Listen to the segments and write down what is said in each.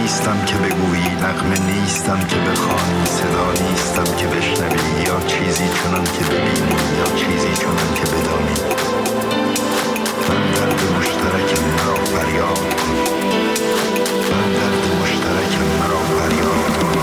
نیستم که بگویی، نغمه نیستم که بخوانی، صدا نیستم که بشنوی، یا چیزی چنان که ببینی یا چیزی چنان که بدانی. من درد مشترک مرا فریاد کن، من درد مشترک مرا فریاد کن.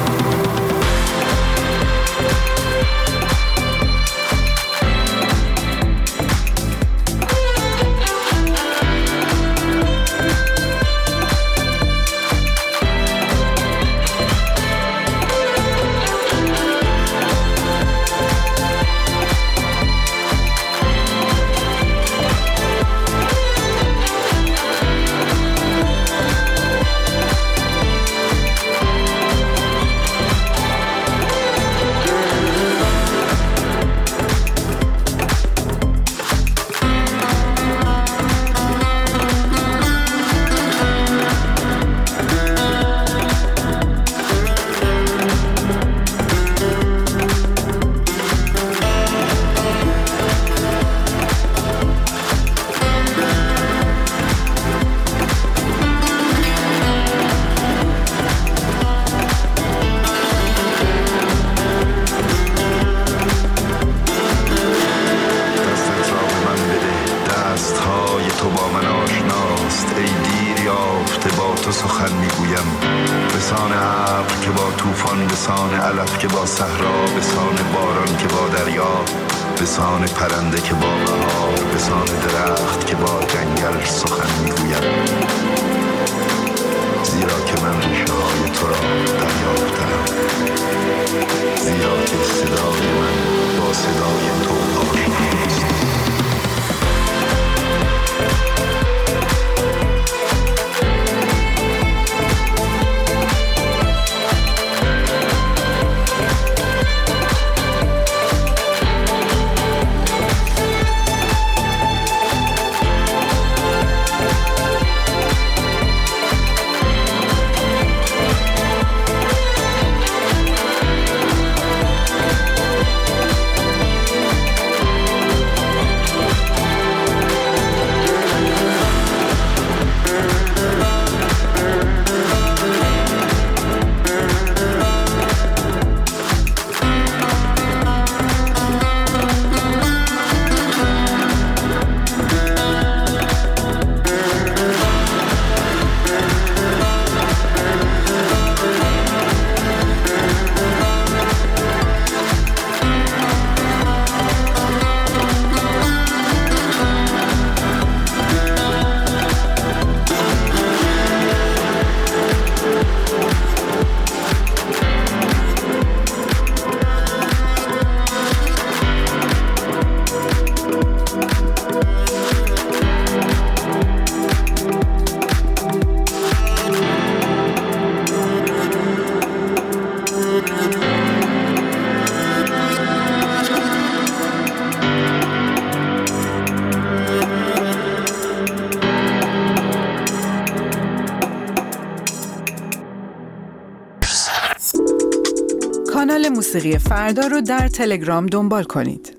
کانال موسیقی فردا رو در تلگرام دنبال کنید.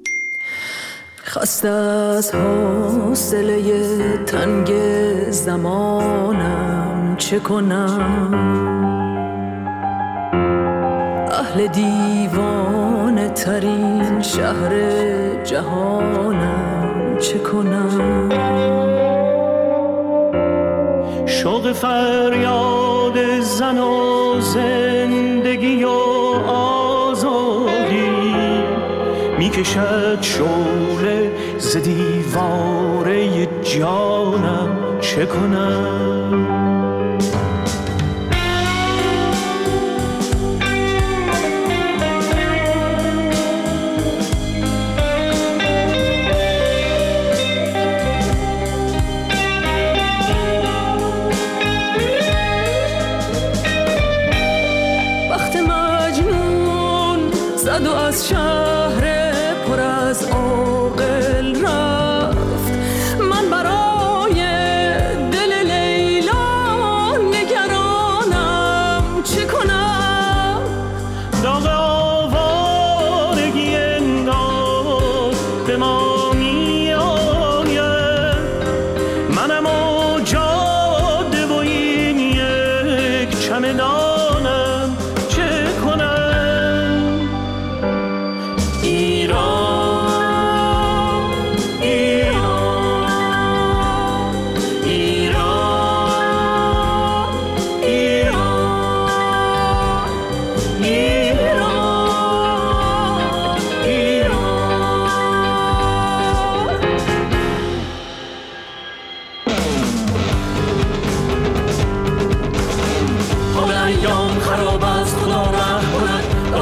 خسته از حوصله تنگ زمانم چه کنم، اهل دیوانه ترین شهر جهانم چه کنم. شوق فریاد زن و زندگی و آزادی میکشد شعله ز دیواره جانم چه کنم. زد و از شهر پر از عاقل رفت، من برای دل لیلا نگرانم چه کنم. داغ آوارگی انگار به ما می آید، منم و جاده و این یک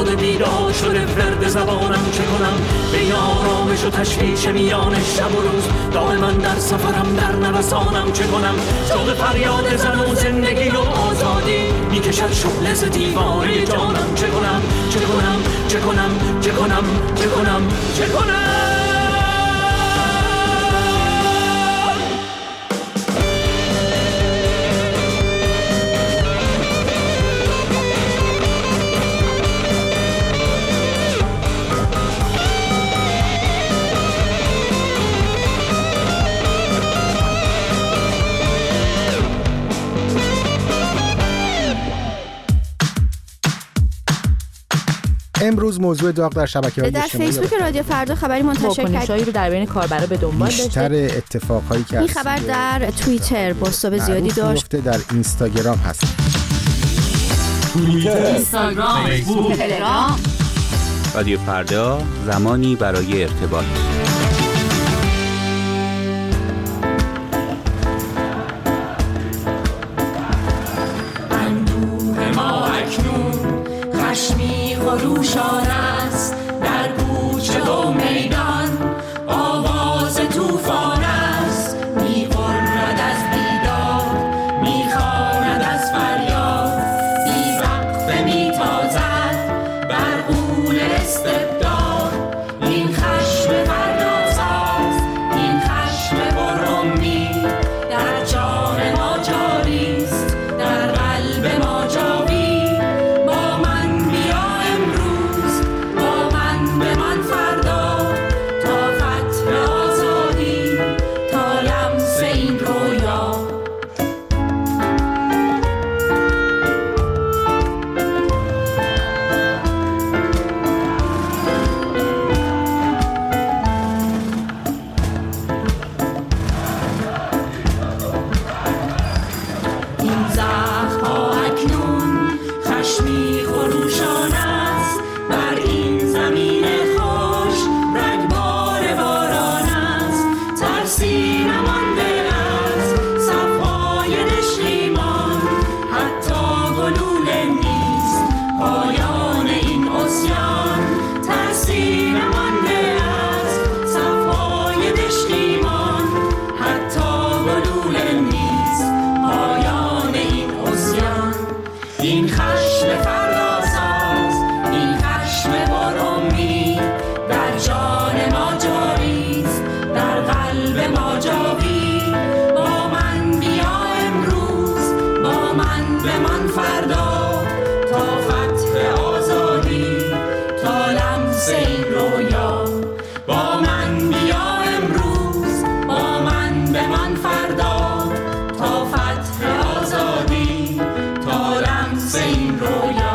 فریاد بیدار شده ورد زبانم. چه کنم بین آرامش و تشویش میان شب و روز، دائما در سفرم در نوسانم. چه کنم شوق فریاد زن و زندگی و آزادی میکشد شعله ز دیواره جانم. چه کنم چه کنم چه کنم چه کنم چه کنم چه کنم. امروز موضوع داغ در شبکه‌های اجتماعی در فیسبوک رادیو فردا خبری منتشر کرد. واکنش‌هایی رو در بین کاربرا به دنبال داشته. بیشتر اتفاقایی که این خبر در توییتر بازتاب زیادی داشت. در اینستاگرام هست. توییتر، اینستاگرام، فیسبوک، تلگرام. رادیو فردا، زمانی برای ارتباط. اندوه ما اکنون خشمی خروشان است، در کوچه و میدان آواز طوفان است. می‌غرد از بیداد، می‌خواند از فریاد، بی‌وقفه می‌تازد بر غول استبداد. این خشم فرداساز، این خشم پرامید، در جان ما جاری است، در قلب ما جاوید. با من بیا امروز، با من بمان فردا، تا فتح آزادی، تا لمس این رویا. این زخم‌ها اکنون خشمی خروشان است، بر این زمین خوش رگبار باران است. ترسی نمانده از صفای نشیمان، حتی گلوله نیست پایان این عصیان. ترسی نمانده از صفای نشیمان، حتی گلوله نیست پایان این عصیان. این خشم فرداساز، این خشم پرامید، در جان ما جاری است، در قلب ما جاوید. با من بیا امروز، با من بمان فردا، تا فتح آزادی، تا لمس این رویا. با من بیا امروز، با من بمان فردا، تا فتح آزادی، تا لمس این رویا.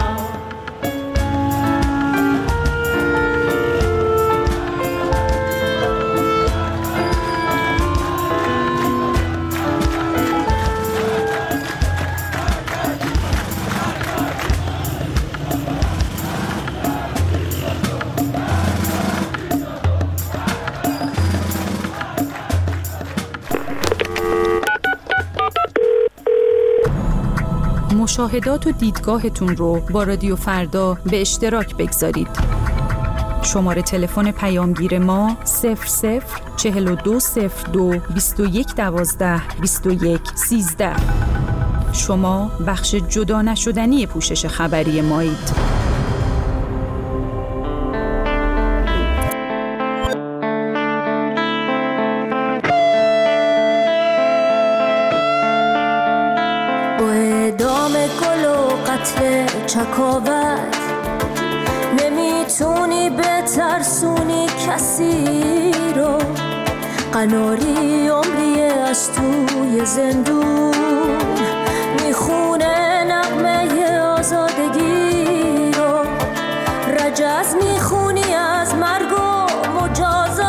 مشاهدات و دیدگاهتون رو با رادیو فردا به اشتراک بگذارید. شماره تلفن پیامگیر ما 004202 2112 2113. شما بخش جدا نشدنی پوشش خبری مایید. چکاوت نمیتونی بترسونی کسی رو، قناری عمریه از توی زندون میخونه نغمه آزادگی رو. رجز میخونی از مرگ و مجازات،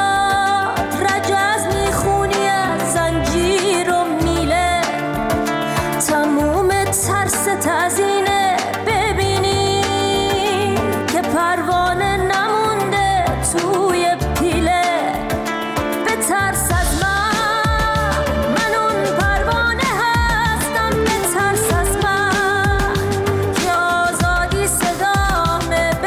رجز میخونی از زنجیر و میله، تموم ترس تزینه ببینی که پروانه نمونده توی پیله. به ترس از من اون پروانه هستم، به ترس از من که آزادی صدامه.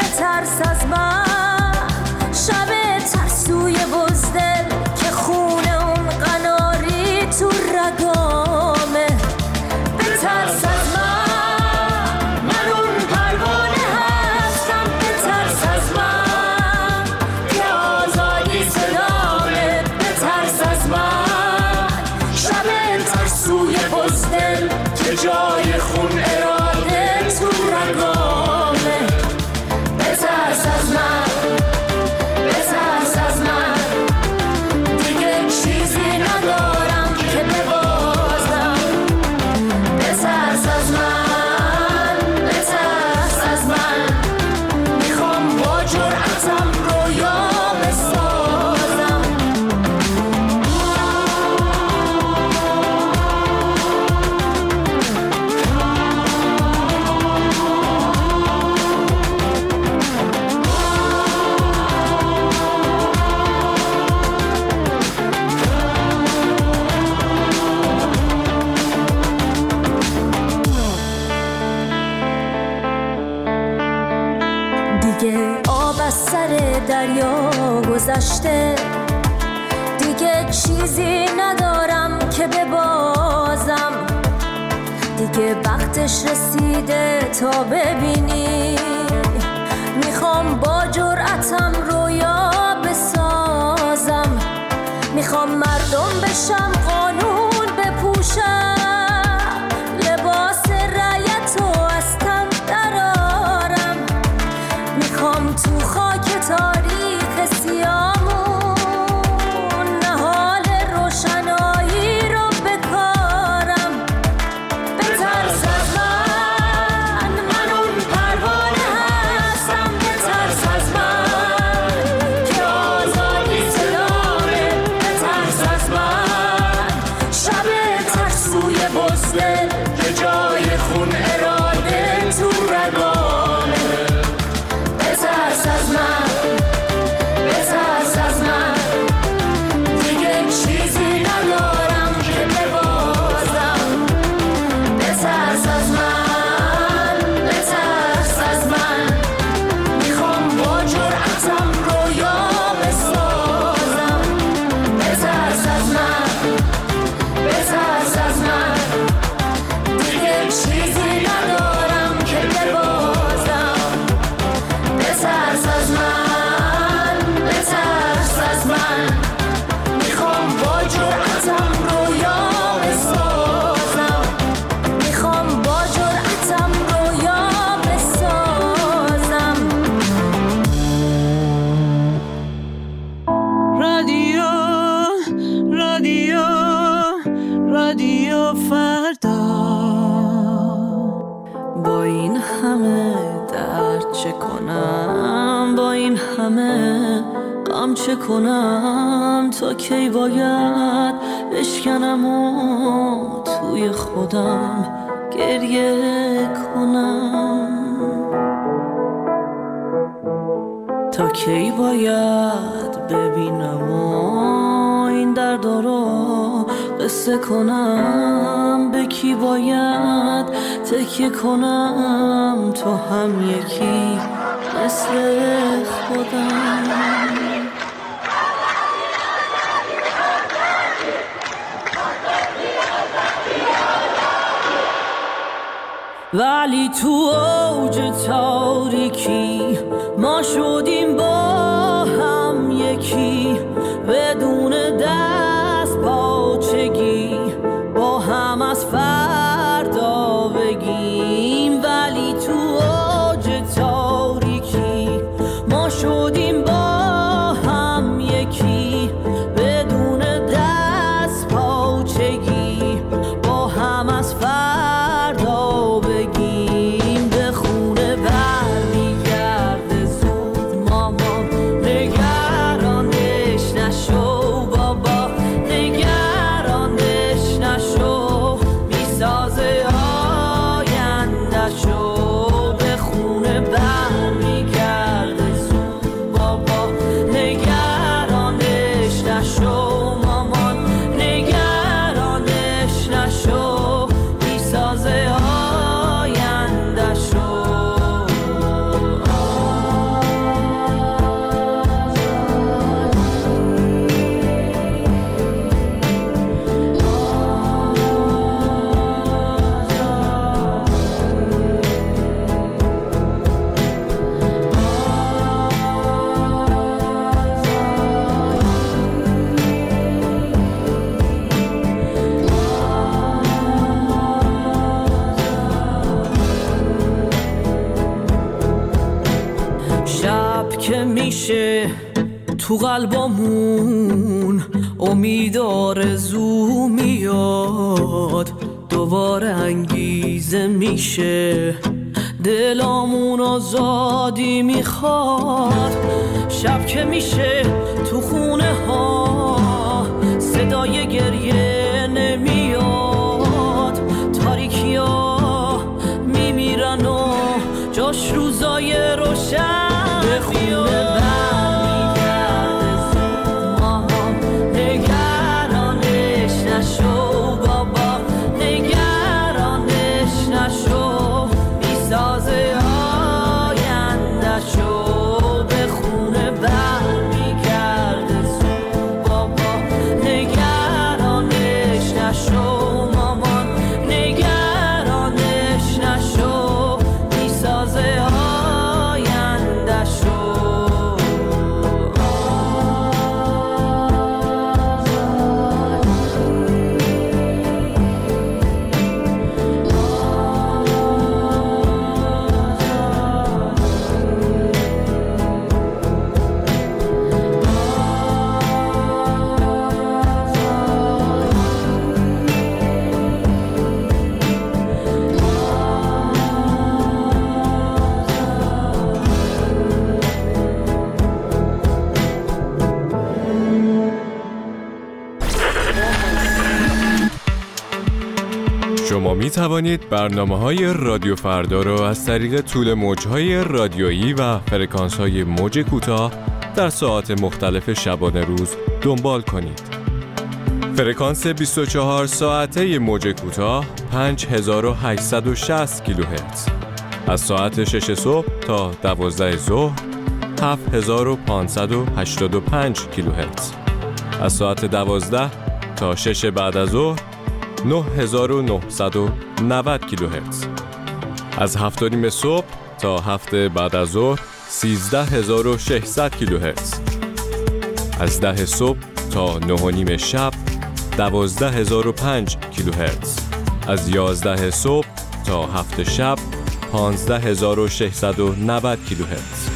دل که جای خون اراده تو رگامه. بترس از من، بترس از من، دیگه چیزی ندارم که ببازم. بترس از من، بترس از من، میخوام با جرأتم رویا بسازم. دیگه آب از سر دریا گذشته، دیگه چیزی ندارم که ببازم. دیگه وقتش رسیده تا ببینی، میخوام با جرأتم رویا بسازم. میخوام مردم بشم، قانون بپوشم، لباس رعیت و از تن درارم. میخوام تو خاک تاریخ سیامون نهال روشنایی رو بکارم. بترس از من، من اون پروانه هستم. بترس از من که آزادی صدامه. بترس از من، شب ترسوی بزدل که جای خون اراده تو رگامه. بترس از من، بترس از من، دیگه چیزی ندارم که ببازم. بترس از من، بترس از من، میخوام با جرأتم رویا بسازم. بترس از من، بترس از من، دیگه چیزی ندارم که ببازم. بترس از من، بترس از من، میخوام با جرأتم رویا بسازم. میخوام با جرأتم رویا بسازم. رادیو رادیو رادیو فردا. با این همه درد چه کنم، با این همه غم چه کنم، تا کی باید بشکنم و توی خودم گریه کنم. تا کی باید ببینم و این درد رو قصه کنم. به کی باید تکیه کنم، تو هم یکی مثل خودم. ولی تو اوج تاریکی ما شدیم با هم یکی، بدون دست پاچگی با هم از فردا بگیم. ولی تو اوج تاریکی ما شدیم با هم یکی، بدون دست پاچگی با هم از فردا بگیم. به خونه برمیگرده زود مامان، نگرانش نشو بابا، نگرانش نشو، میسازه آینده‌شو. به خونه برمیگرده زود بابا، نگرانش نشو مامان، نگرانش نشو، میسازه آینده‌شو. میشه تو قلبمون، امید آرزو میاد، دوباره انگیزه میشه، دلامون آزادی میخواد. شب که میشه تو خونه ها صدای گریه نمیاد، تاریکی ها میمیرن و جاش روزای روشن به خونه برمیگرده زود. ماها نگرانش نشو بابا، نگرانش نشو، میسازه آینده‌شو. به خونه برمیگرده زود بابا، نگرانش نشو مامان، نگرانش نشو، میسازه آینده‌شو. شما می توانید برنامه‌های رادیو فردا را از طریق طول موج‌های رادیویی و فرکانس‌های موج کوتاه در ساعات مختلف شبانه روز دنبال کنید. فرکانس 24 ساعته موج کوتاه 5860 کیلوهرتز. از ساعت 6 صبح تا 12 ظهر 7585 کیلوهرتز. از ساعت 12 تا 6 بعد از ظهر 9990 کیلوهرتز. از 7:30 صبح تا 7 بعد از ظهر 13600 کیلوهرتز. از 10 صبح تا 9:30 شب 12005 کیلوهرتز. از 11 صبح تا 7 شب 15690 کیلوهرتز.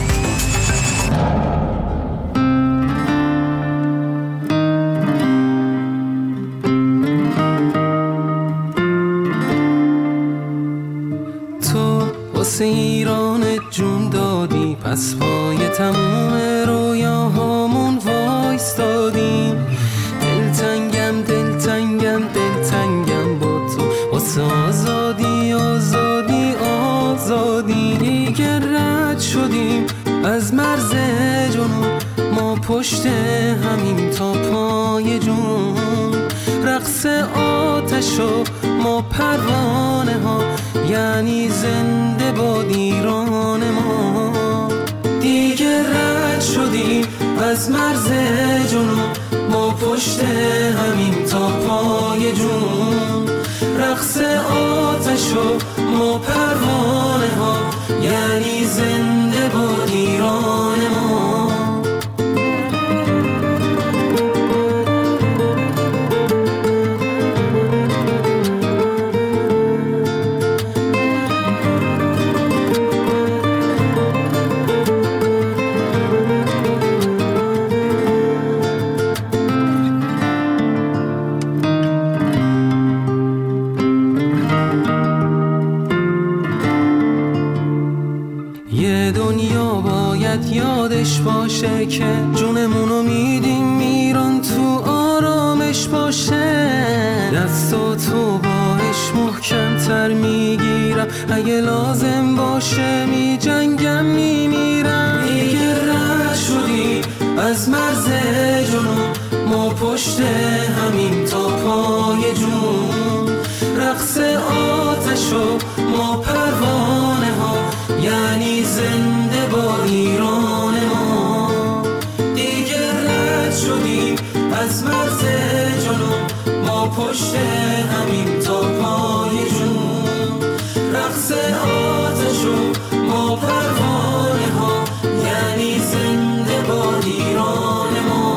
واسه ایران جون دادی، پس پای تموم رویاهامون وایستادیم. دلتنگم دلتنگم دلتنگم با تو، واسه آزادی آزادی آزادی. دیگه رد شدیم از مرز جنون، ما پشت همیم تا پای جون. رقص آتش و ما پروانه ها، یعنی زنده باد ایران ما. دیگه رد شدیم از مرز جنون، ما پشت همیم تا پای جون. رقص آتش و ما پروانه ها، یعنی زنده باد ایران ما. یادش باشه که جونمونو میدیم ایران، تو آرامش باشه. دستاتو باش محکم تر میگیرم، اگه لازم باشه میجنگم میمیرم. دیگه رد شدیم از مرز جنون، ما پشت همیم تا پای جون. رقص آتش و ما پروانه ها، یعنی زنده با ایران ما. دیگه رد شدیم از مرز جنون، ما پشت همیم تا پای جون. رقص آتش و ما پروانه ها، یعنی زنده با ایران ما.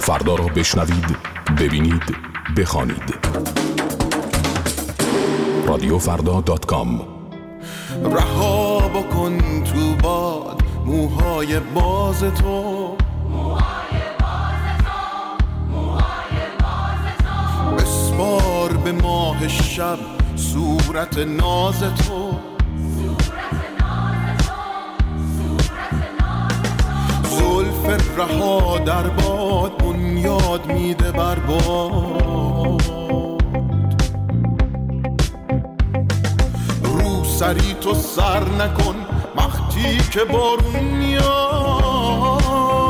فردا را بشنوید، ببینید، بخوانید. رادیوفردا.com. رها بکن تو باد موهای باز تو، بسپار به ماه شب صورت ناز تو، زلف رها در باد بنیاد میده بر باد، رو سری تو سر نکن وقتی که بارون میاد،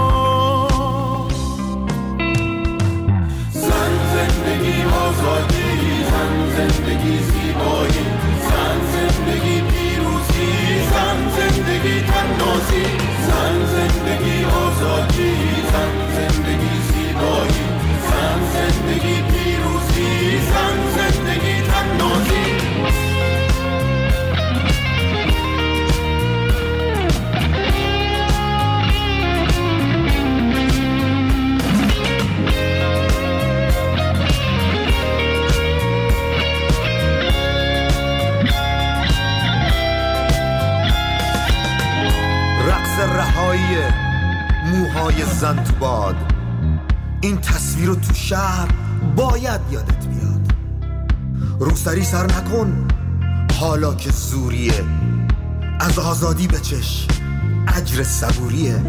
زن زندگی آزادی، زن زندگی زیبایی، زن زندگی پیروزی، زن زندگی تنازی، زن زندگی آزادی، زن زندگی زیبایی، زن زندگی پیروزی، زن زندگی تنازی. رهایی موهای زن تو باد، این تصویر رو تو شهر باید یادت بیاد. روسری سر نکن حالا که زوریه، از آزادی بچش اجر صبوریه.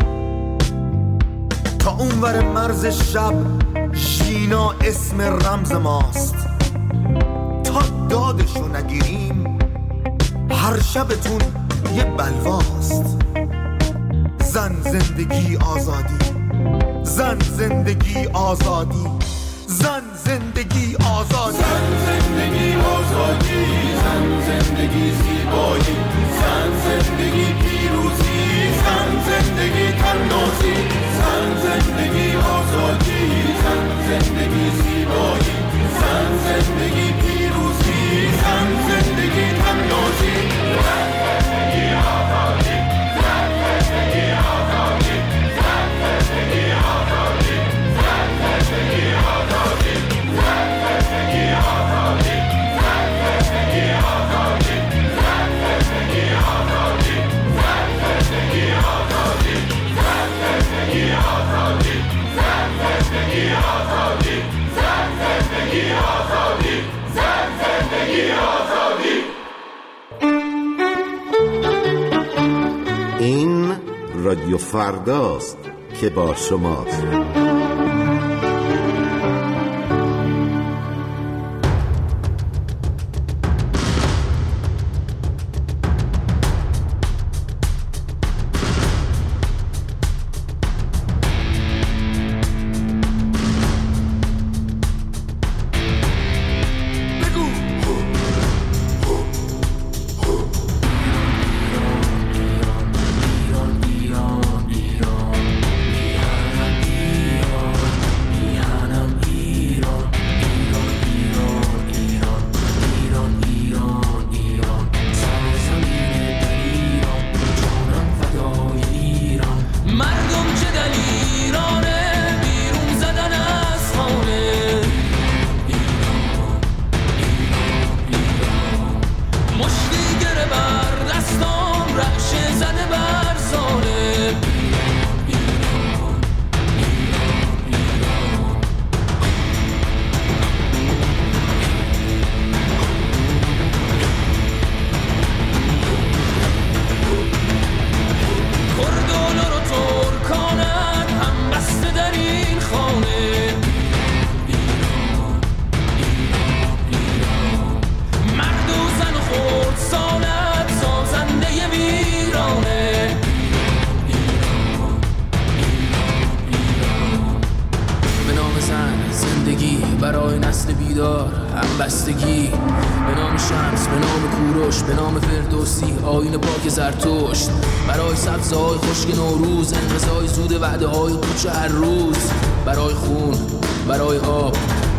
تا اونور مرز شب ژینا اسم رمز ماست، تا دادشو نگیریم هر شبتون یه بلواست. زن زندگی آزادی، زن زندگی آزادی، زن زندگی آزادی، زن زندگی آزادی، زن زندگی زیبایی، زن زندگی پیروزی، زن زندگی تنازی، زن زندگی آزادی، زن زندگی زیبایی، زن زندگی پیروزی، زن زندگی تنازی، زن زندگی آزادی، زن زندگی آزادی، زن زندگی آزادی، زن زندگی آزادی، زن زندگی آزادی، زن زندگی آزادی، زن زندگی آزادی، زن زندگی آزادی، زن زندگی آزادی، زن زندگی آزادی، زن زندگی آزادی، زن زندگی آزادی. این رادیو فرداست که با شماست. برای نسل بیدار همبستگی، به نام شمس، به نام کوروش، به نام فردوسی، آیین پاک زرتشت، برای سبزهای خشک نوروز، انقضای زود وعده های پوچ هر روز، برای خون، برای آب،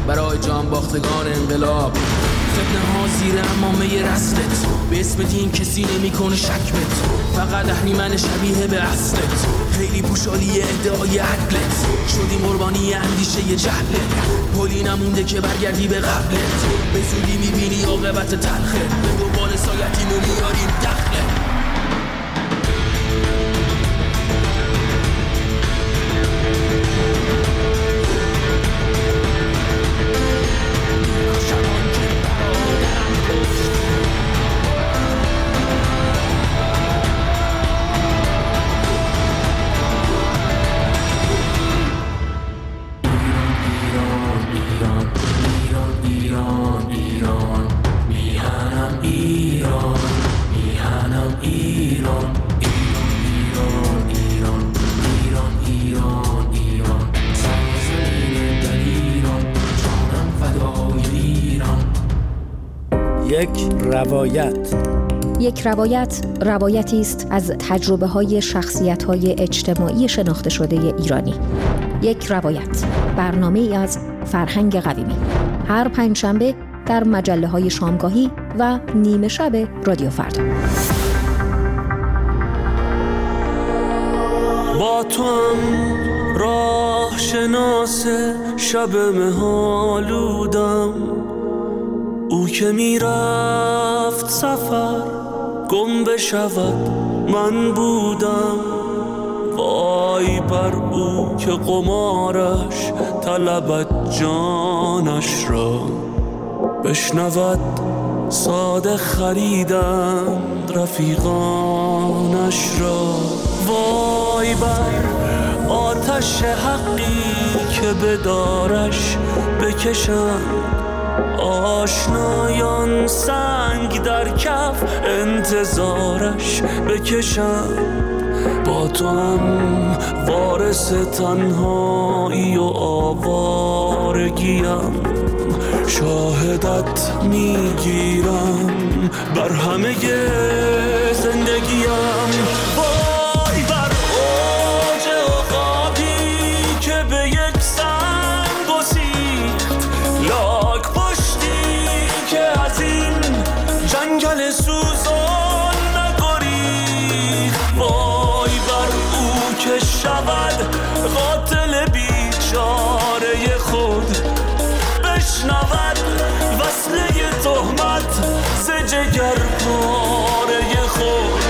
برای جان باختگان انقلاب. فتنه ها زیر امامه رسلت، به اسم دین کسی نمی کنه شک بت، فقط اهریمن شبیه به اصلت، خیلی پوشالی ادعای عدلت، شدی قربانی اندیشه جهلت، پلی نمونده که برگردی به قبلت، به زودی میبینی عاقبت تلخه، به دنبال سایتی نمیاریم دخله. یک روایت روایتی است از تجربه‌های شخصیت‌های اجتماعی شناخته شده ایرانی. یک روایت، برنامه‌ای از فرهنگ قویمی، هر پنجشنبه در مجله‌های شامگاهی و نیمه شب رادیو فردا. با تو هم راه شناس شب مهالودم، او که میرفت سفر گم بشود من بودم. وای بر او که قمارش طلبت جانش را، بشنود ساده خریدند رفیقانش را. وای بر آتش حقی که به دارش بکشند، آشنایان سنگ در کف انتظارش بکشند. با تو هم وارث تنهایی و آوارگیم، شاهدت میگیرم بر همه زندگیم. وای بر اوج عقابی که به یک سنگ گسیخت، لاک پشتی که از این جنگل سوزان نگریخت. وای بر او که شود قاتل بیچاره خود، بشنود وصله تهمت ز جگر پاره خود.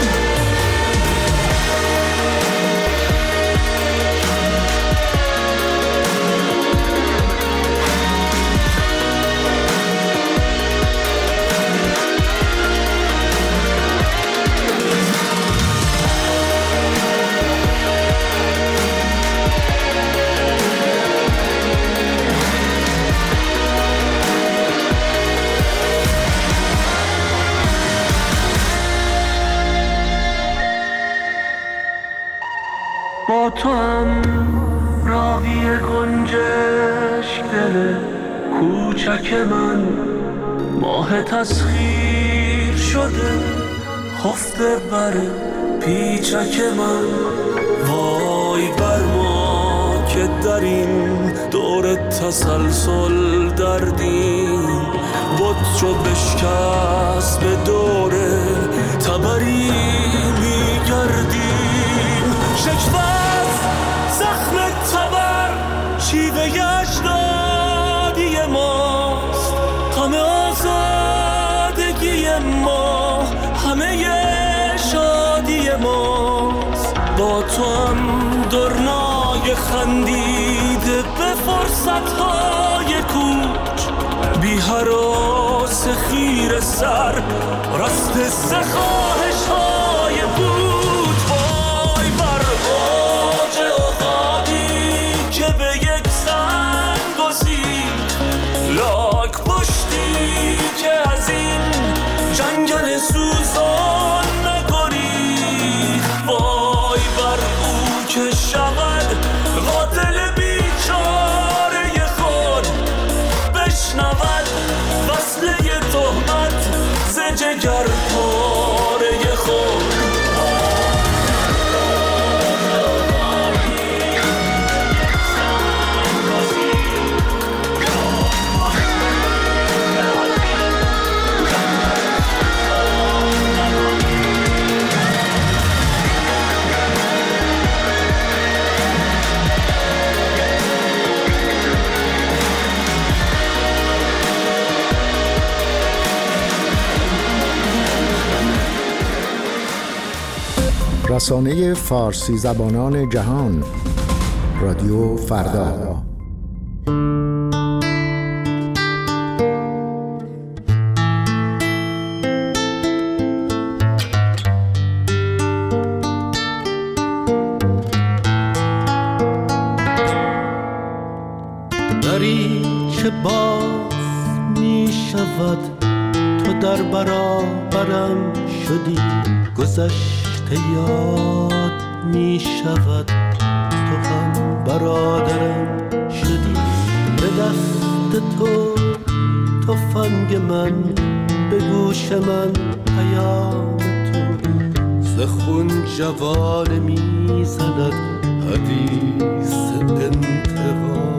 با تو هم راوی گنجشک دل کوچک من، ماه تسخیر شده خفته بر پیچک من. وای بر ما که در این دور تسلسل دردیم، بود چو بشکست به دور تبری میگردیم. شکوت زخم تبر شیوه اجدادی ماست، همه آزادگی ما، همه شادی ماست. با تو هم درنای خندیده به فرصتهای کوچ، بی هراس خیر سر راست خواهش های بود. وای بر اوج عقابی که به یک سنگ گسیخت، لاک پشتی که از این جنگل سوزان نگریخت. وای بر او که شود قاتل بیچاره خود، بشنود وصله تهمت ز جگر پاره خود. رسانه فارسی زبانان جهان، رادیو فردا. دری که باز می شود، تو در برابرم شدی، گذشته یاد می شود، تو هم برادرم شدی. به دست تو تفنگ من، به گوش من پیام تو، ز خون جوانه می زند حدیث انتقام.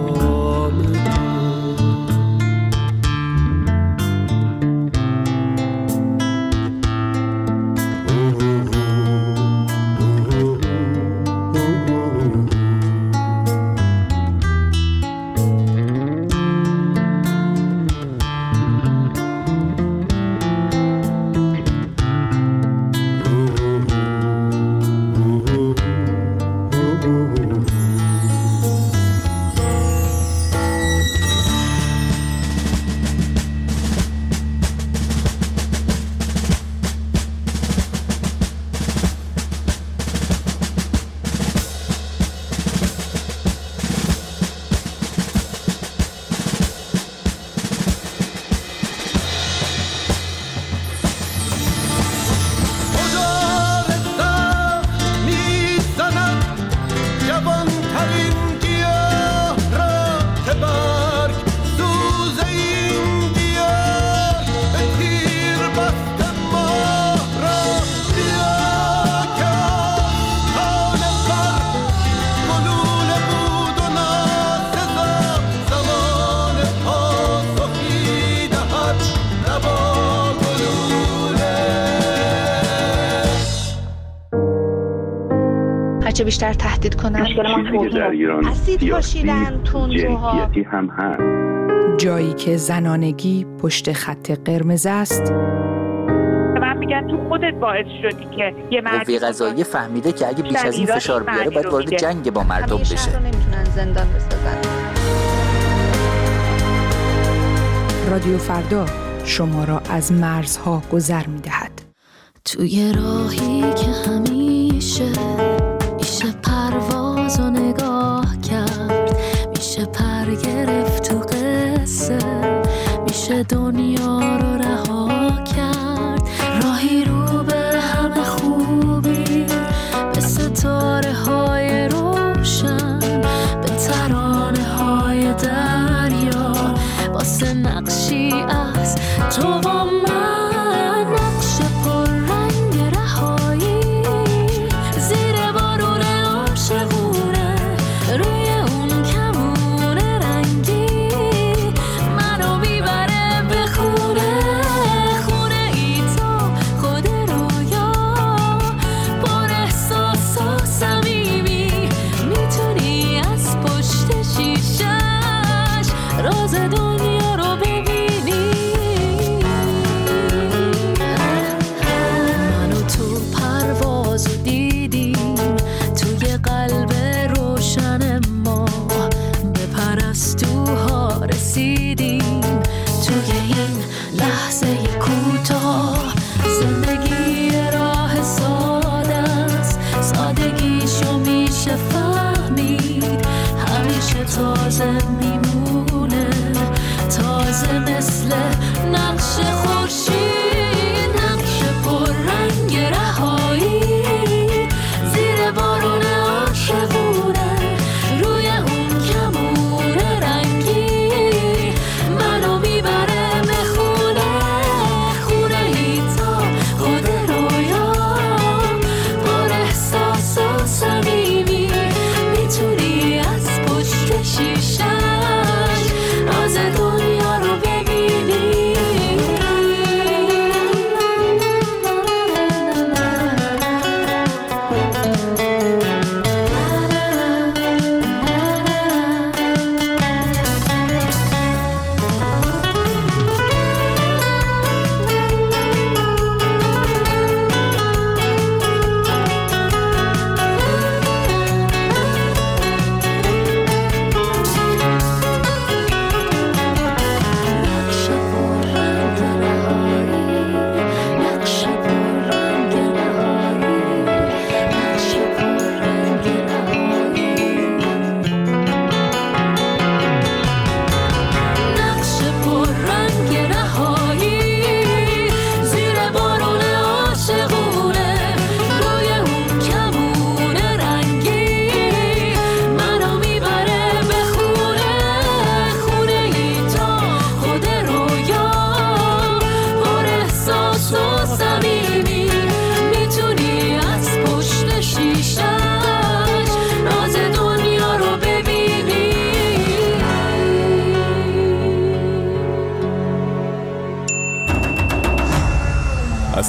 هرچه بیشتر تهدید کنن اسید پاشیدن تندروها هم هست. جایی که زنانگی پشت خط قرمز است. من میگم تو خودت باعث شدی که یه قوه قضاییه فهمیده که اگه بیش از این فشار بیاره باید وارد جنگ با مردم بشه. شهر رو نمیتونن زندان بسازن. رادیو فردا شما را از مرزها گذر میدهد. توی راهی که همیشه میشه پرواز و نگاه کرد، میشه پر گرفت تو قصه، میشه دنیا رو رها کرد. راهی رو به همه خوبی، به ستاره های روشن، به ترانه های دریا، واسه نقشی از تو و من، نقش پر رنگ رهایی زیر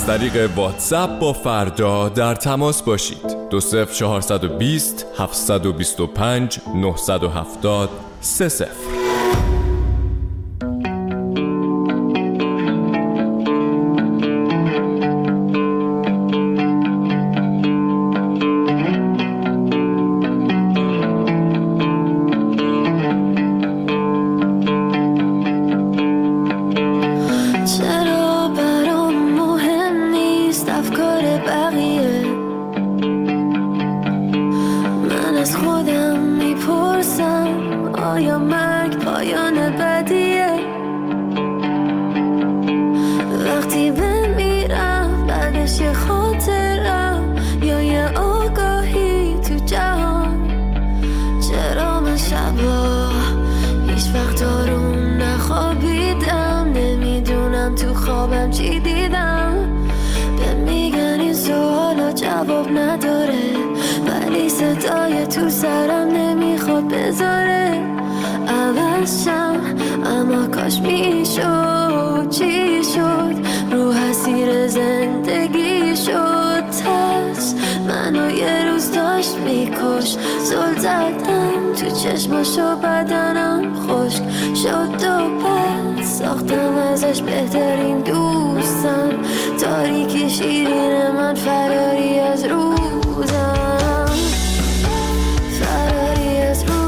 از طریق واتساپ با فردا در تماس باشید. 20420 725 970 30. چشماشو بدنم خشک شد و پس ساختم ازش بهترین دوستم تاریکی شیرین من فراری از روزم فراری از روزم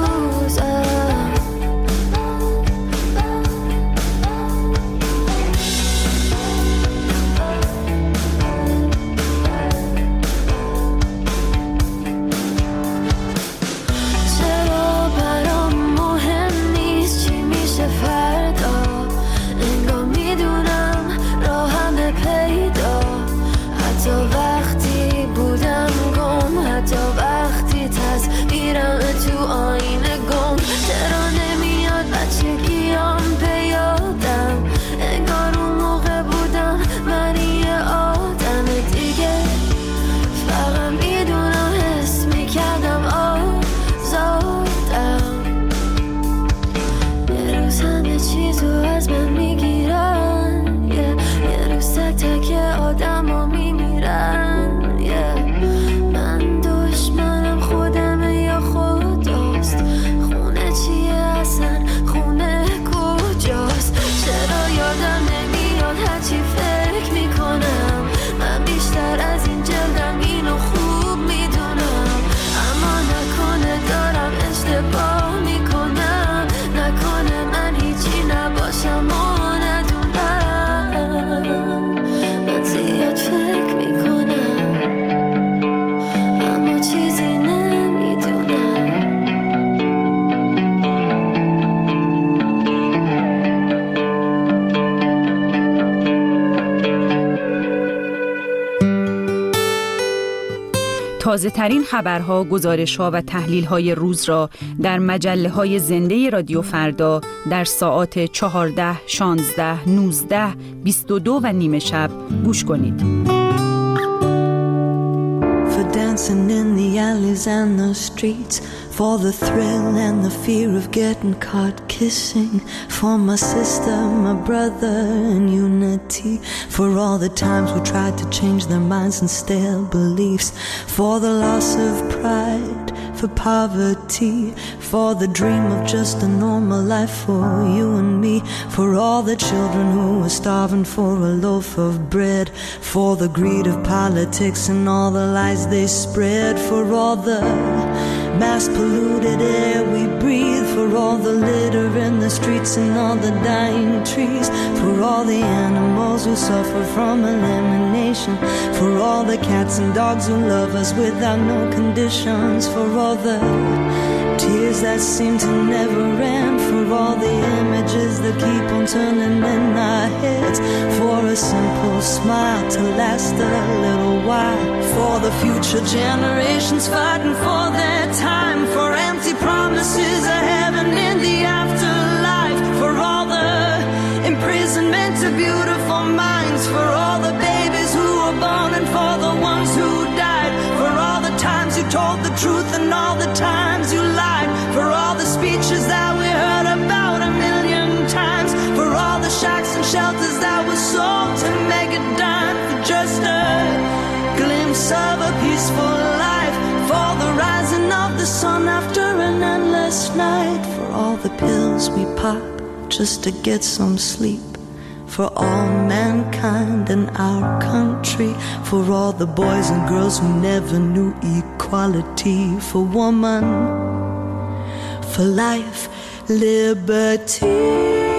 تازه ترین خبرها، گزارش‌ها و تحلیل‌های روز را در مجله‌های زنده رادیو فردا در ساعات 14، 16، 19، 22 و نیم شب گوش کنید. For dancing in the alleys and the streets, for the thrill and the fear of getting caught kissing, for my sister, my brother and unity, for all the times we tried to change their minds and stale beliefs, for the loss of pride, for poverty, for the dream of just a normal life for you and me, for all the children who were starving for a loaf of bread, for the greed of politics and all the lies they spread, for all the mass polluted air we breathe, for all the litter in the streets and all the dying trees, for all the animals who suffer from elimination, for all the cats and dogs who love us without no conditions, for all the tears that seem to never end, for all the images that keep on turning in our heads, for a simple smile to last a little while, for the future generations fighting for their time, for empty promises of heaven in the afterlife, for all the imprisonment of beautiful minds, for all the babies who were born and for the ones who died, for all the times you told the truth and all the times you lied, for all the speeches that we heard about a million times, for all the shacks and shelters that were sold to make a dime, for just on after an endless night. For all the pills we pop just to get some sleep. For all mankind in our country. For all the boys and girls who never knew equality. For woman, for life, liberty.